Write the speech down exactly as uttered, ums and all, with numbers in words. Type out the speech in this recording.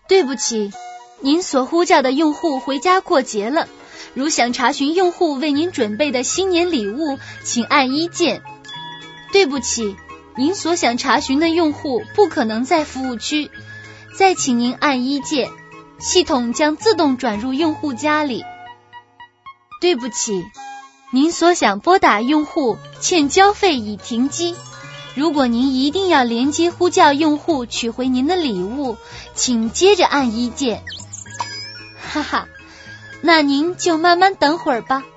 对不起，您所呼叫的用户回家过节了。如想查询用户为您准备的新年礼物，请按一键。对不起，您所想查询的用户不可能在服务区，再请您按一键，系统将自动转入用户家里。对不起，您所想拨打用户欠交费已停机。如果您一定要连接呼叫用户取回您的礼物，请接着按一键。哈哈，那您就慢慢等会儿吧。